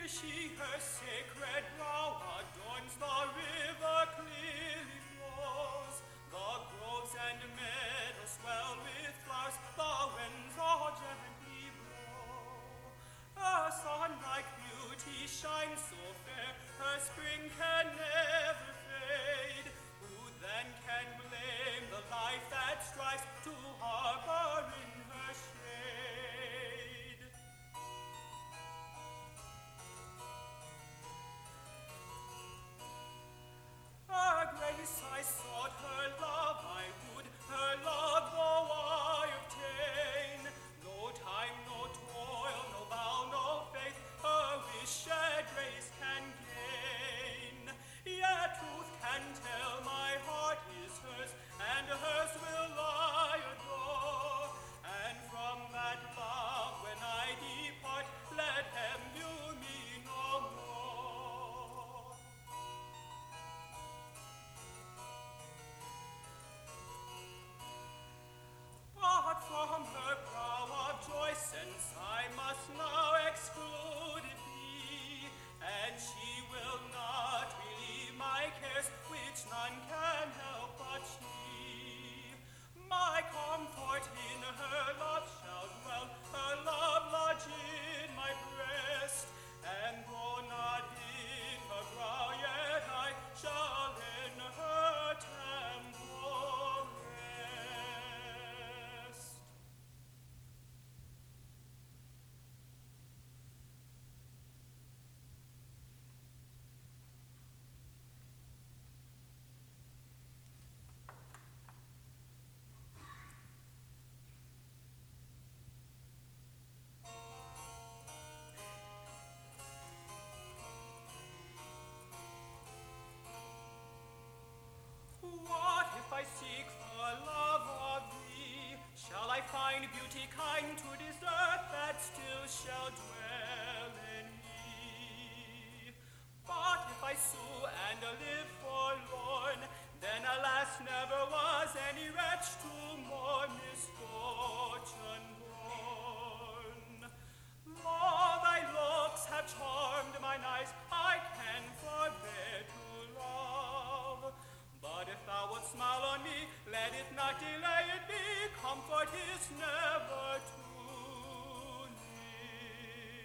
she her sacred brow adorns, the river clearly flows, the groves and meadows swell with flowers, the winds all gently blow. Her sun-like beauty shines so fair, her spring can never fade. Who then can blame the life that strives to harbor in her shade? Her grace I sought, her love I would, her love though I obtain. No time, no toil, no vow, no faith, her wished grace can gain. Yet truth can tell my heart is hers, and hers will I adore. And from that vow when I depart, let him view me no more. But from her brow of joy, since I must now exclude it be, and she will not relieve my cares, which none can help but she. My comfort in her love shall dwell, her love lodge in my breast, and though not in her brow, yet I shall in her temple rest. What if I seek for love of thee? Shall I find beauty kind to this earth that still shall dwell in me? But if I sue and live forlorn, then alas never was any wretch to more misfortune born. Though thy looks have charmed mine eyes, I can forbear to love. But if thou wilt smile on me, let it not delay it be, comfort is never too near.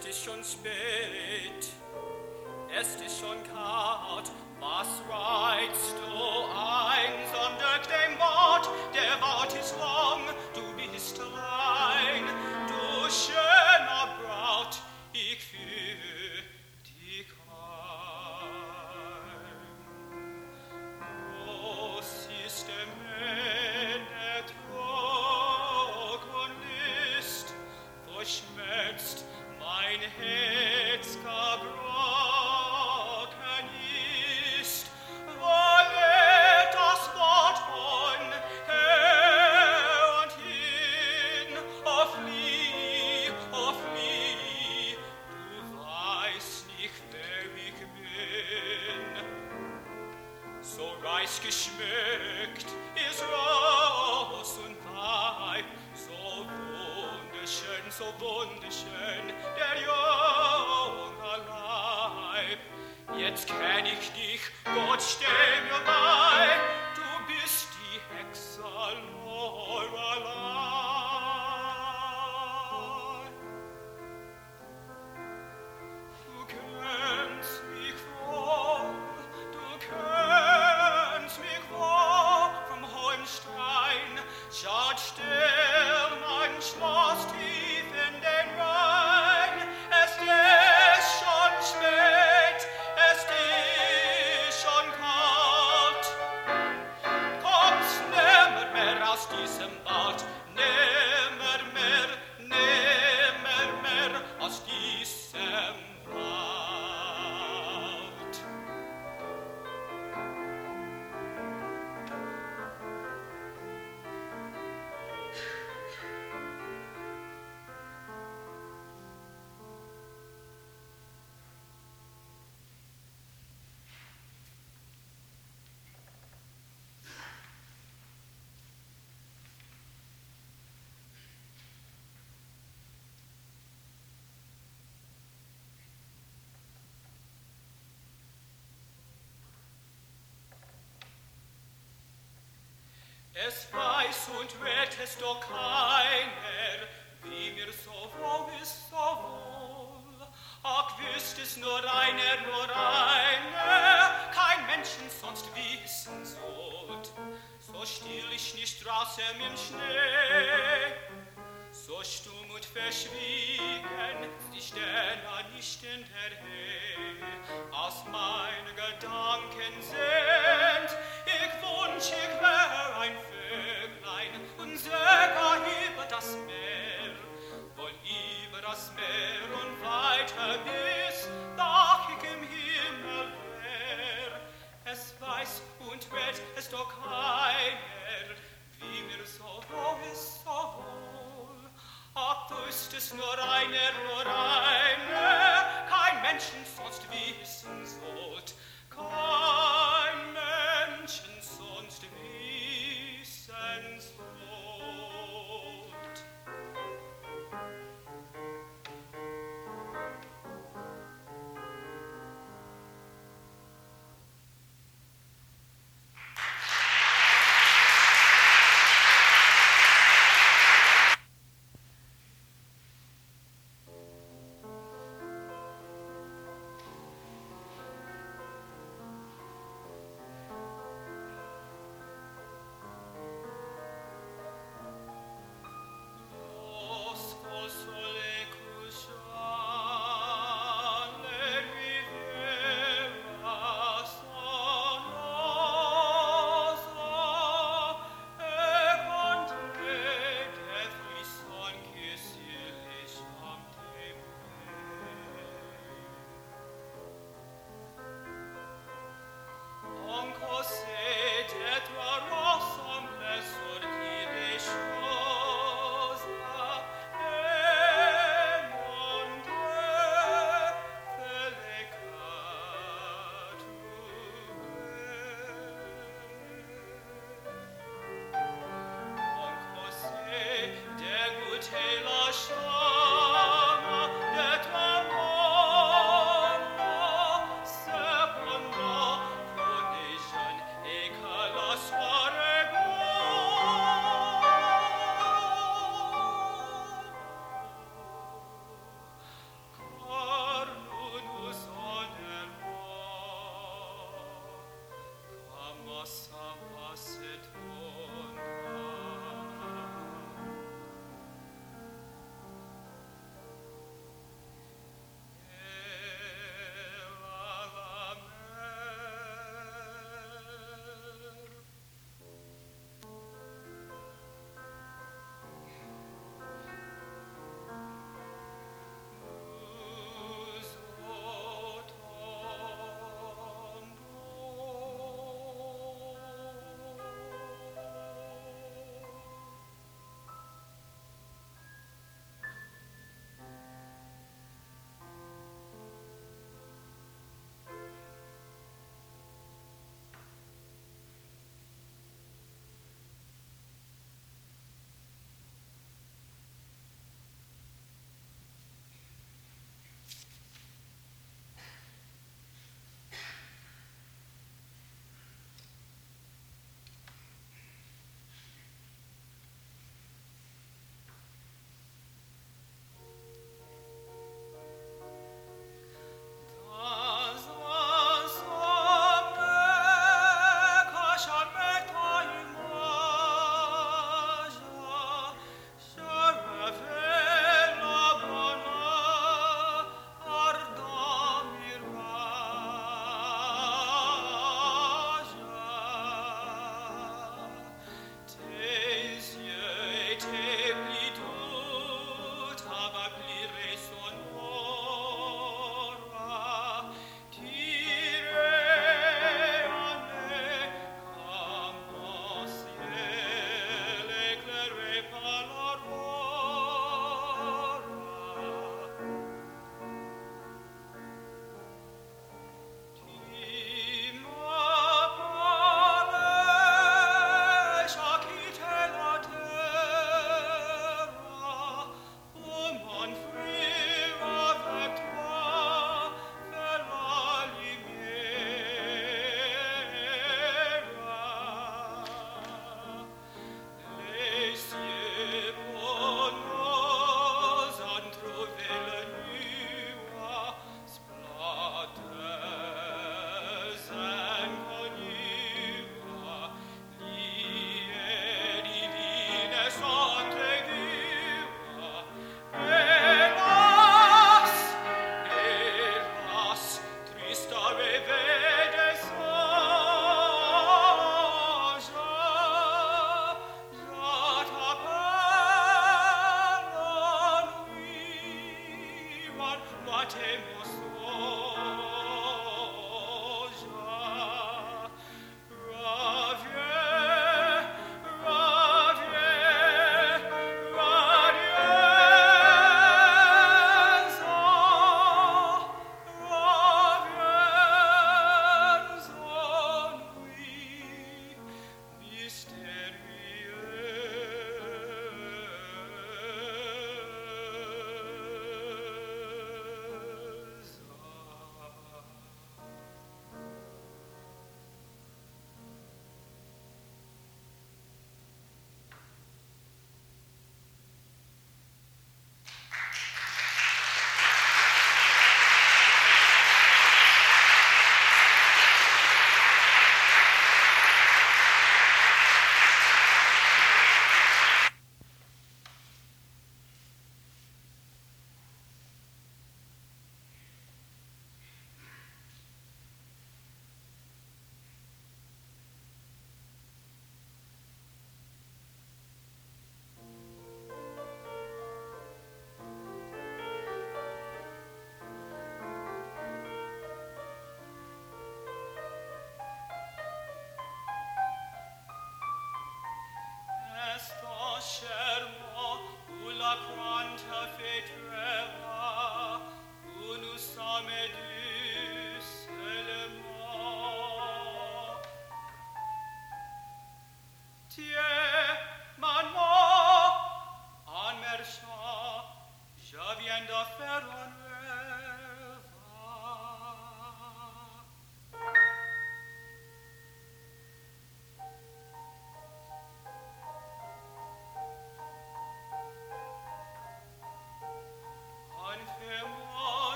ist schon spät, es ist schon kalt, was reizt du einsam durch dem Wort, der Wort ist lang, du bist allein, du schöner Braut, ich fühle dich heim. Groß ist der Männer Trug und List, verschmerzt mein Herz gebrochen ist, wolle das Wort von her und hin, oh flieh, du weißt nicht, wer ich bin. So reich geschmückt ist Ross und Weib, so wunderschön, der junge Leib. Jetzt kenn ich dich, Gott steh mir bei, du bist die Hexe Lorelei. Du kennst mich wohl vom hohen Stein, schaut still mein Schloss tief in den Rhein. Es ist schon spät, es ist schon kalt. Kommst nimmer mehr aus diesem Wald, nimmer mehr aus diesem Wald. Es weiß und wird es doch keiner, wie mir so wohl ist, so wohl. Ach, wüsst es nur einer, kein Menschen sonst wissen sollt. So still ich nicht draußen im Schnee, so stumm und verschwiegen die Sterne nicht in der Höhe. Aus meinen Gedanken sind, ich wünsch, ich wär ein Vöglein und säger über das Meer, wohl über das Meer und weiter bis, doch ich im Himmel wär. Es weiß und wird es doch keiner, wie mir so wohl ist, so wohl. Ach, wüsst es nur einer, kein Menschen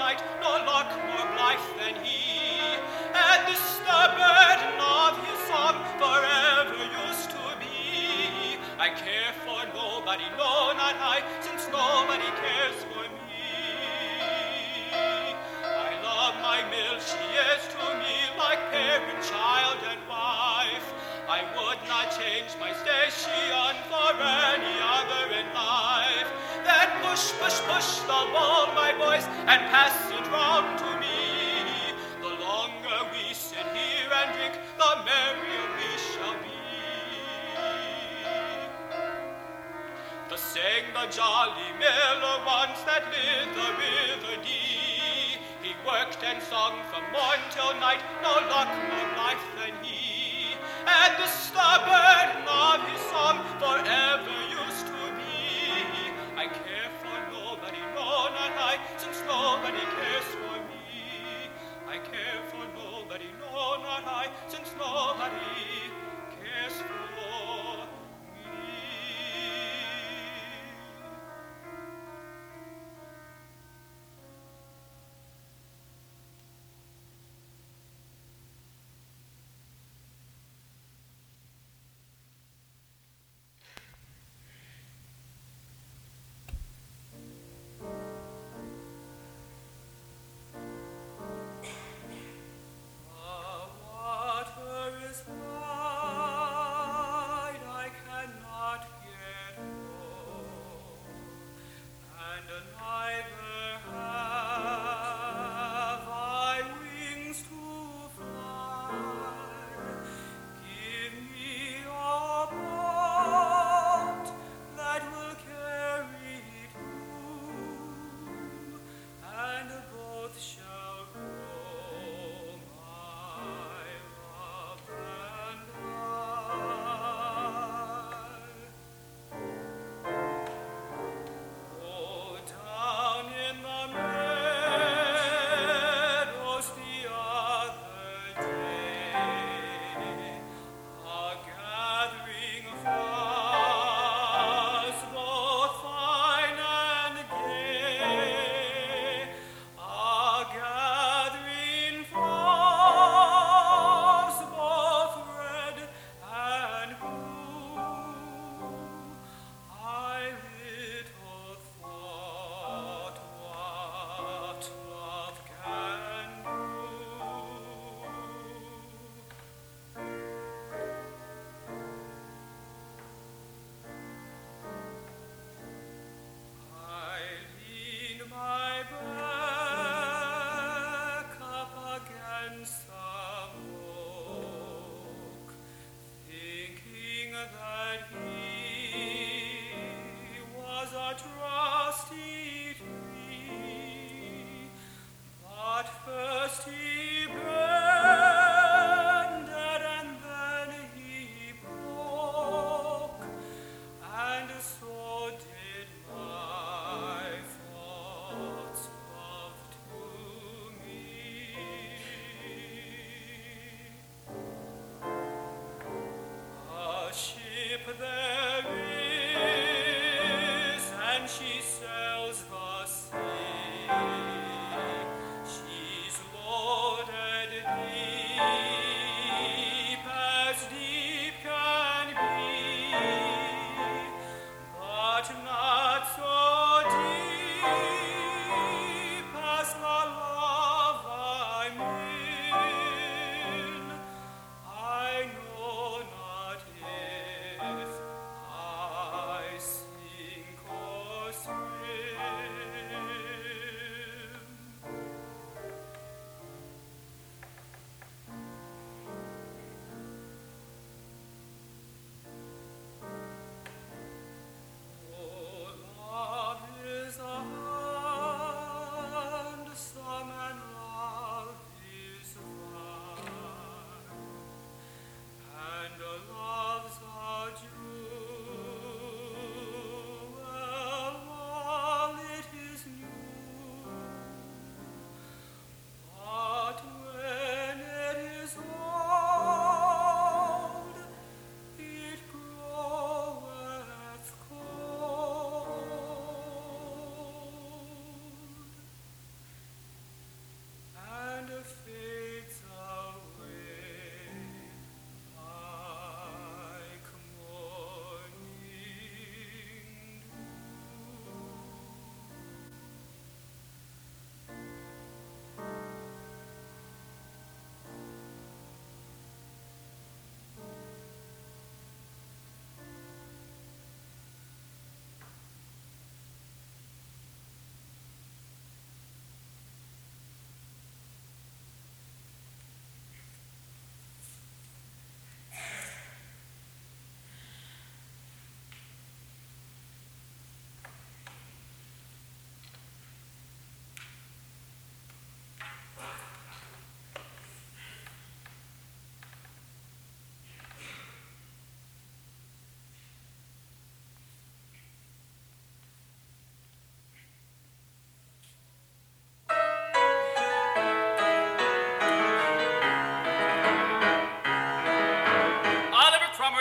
night, no lark more blithe than he. And this the burden of his song forever used to be. I care for nobody, no, not I, since nobody cares for me. I love my mill, she is to me like parent, child, and wife. I would not change my station for any other in life. Then push, push, push the ball, my boys, and pass it round to me. The longer we sit here and drink, the merrier we shall be. Thus sang the jolly miller once that lived the River Dee. He worked and sung from morn till night, no luck more blithe than he. And this the burden of his song forever used to be. I care for nobody, no, not I, since nobody cares for me. I care for nobody, no, not I, since nobody cares for me. The water is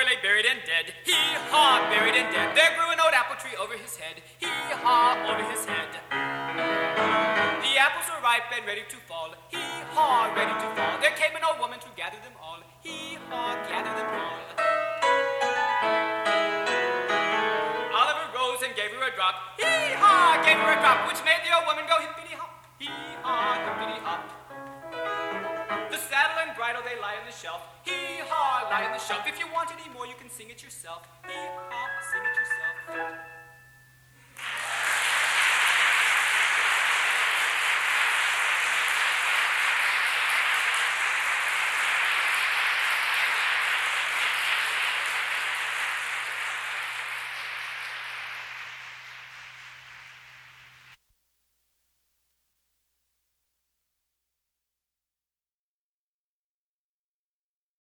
lay buried and dead. Hee-haw, buried and dead. There grew an old apple tree over his head. Hee-haw, over his head. The apples were ripe and ready to fall. Hee-haw, ready to fall. There came an old woman to gather them all. Hee-haw, gather them all. Oliver rose and gave her a drop. Hee-haw, gave her a drop, which made the old woman go hippity-hop. Hee-haw, hippity-hop. The saddle and bridle, they lie on the shelf. Hee-haw, lie on the shelf. If you want any more, you can sing it yourself. Hee-haw, sing it yourself.